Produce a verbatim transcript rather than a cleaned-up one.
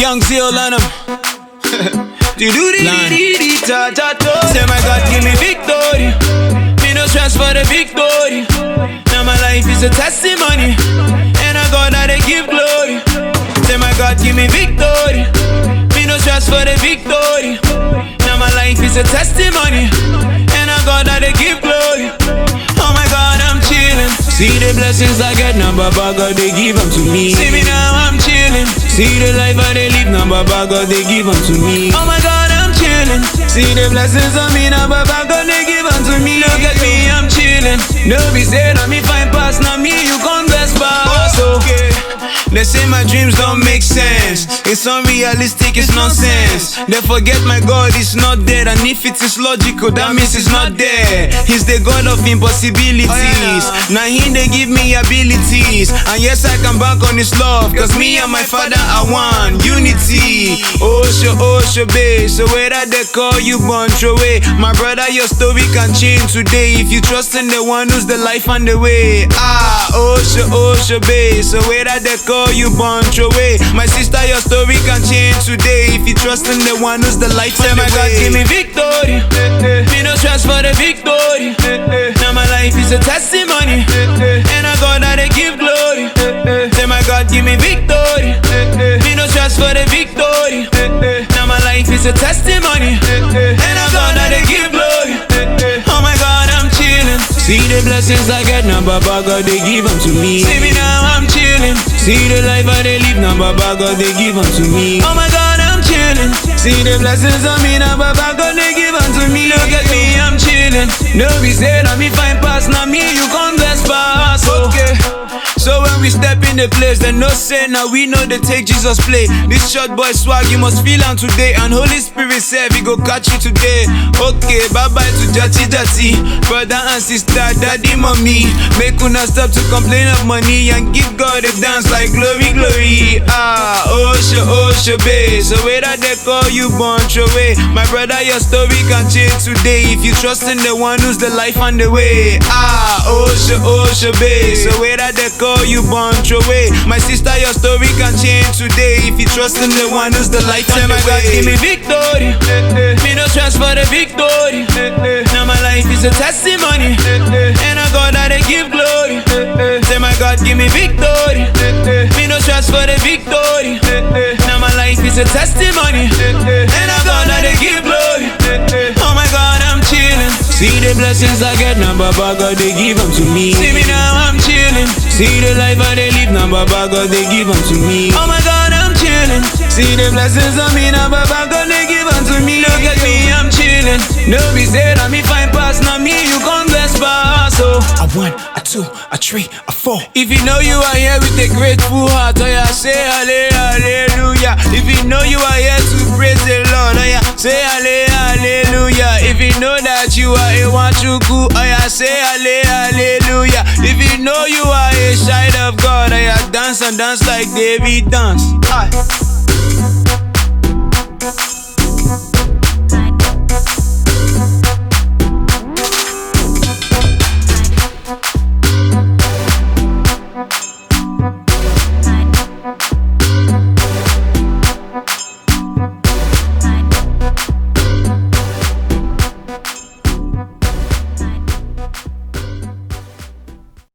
Young Zeal on them. Do do di di di ta ta ta. Say my God give me victory. Me no stress for the victory. Now my life is a testimony, and I God that they give glory. Say my God give me victory. Me no stress for the victory. Now my life is a testimony, and I God that they give glory. Oh my God, I'm chillin'. See the blessings I get now, Baba God they give them to me. See me now, I'm chillin'. See the life I they live now, Baba God they give them to me. Oh my God, I'm chillin'. See the blessings on me now, Baba God they give them to me. Look at me, I'm chillin'. No be say that me fine pass, now me you come best pass. Okay. They say my dreams don't make sense. It's unrealistic, it's nonsense. They forget my God is not dead, and if it is logical, that means it's not there. He's the God of impossibilities. Oh, yeah. Now He they give me abilities, and yes I can bank on His love, cause me and my Father are one. Unity. Oh sure, oh sure, babe. So whether they call you born away, my brother, your story can change today if you trust in the one who's the life and the way. Ah, oh sure, oh sure, babe. So whether they call you born away, my sister, your story can change today if you trust in the one who's the life and the way. Say my God give me victory. Me no stress for the victory. Now my life is a testimony, and I God that they give glory. Say my God give me victory. Me no stress for the victory. Now my life is a testimony, and I God that they give glory. Oh my God, I'm chillin'. See the blessings I get now, Baba God they give them to me. See me now, I'm chillin'. See the life I they live now, Baba God they give them to me. Oh my God, I'm chillin'. See the blessings on me now, Baba God they give them to me. Look at me, I'm chillin'. No be say that me fine pass, now me you come best pass. Okay. So when we step in the place, then no say now we know they take Jesus play. This short boy swag you must feel on today, and Holy Spirit said we go catch you today. Okay, bye bye to Jati Jati, brother and sister, daddy, mommy. Make una stop to complain of money and give God a dance like glory, glory. Ah, oh sure, oh sure, babe. So whether they call you born away, my brother, your story can change today if you trust in the one who's the life and the way. Ah, oh sure, oh sure, babe. So whether they call you born away, my sister, your story can change today if you trust in the one who's the light and the way. God give me victory. Me no stress for the victory. Now my life is a testimony, and I God that they give glory. Say my God give me victory. Me no stress for the victory. Now my life is a testimony, and I God that they give glory. Oh my God, I'm chillin'. See the blessings I get now, Baba God they give them to me. See me now, I'm chillin'. See the life I they live now, Baba God they give them to me. Oh my God, I'm chillin'. See the blessings on me now, Baba God they give them to me. Look at me, I'm chillin'. No be say that me fine pass, now me you come best pass. So a one, a two, a three, a four. If you know you are here with a grateful heart, oh yeah, say hallelujah. If you know you are here to praise the Lord, oh yeah, say hallelujah. If you know that you are a Wachuku, oh yeah, say hallelujah. If you know you are a child of God, oh yeah, dance and dance like David dance. Aye.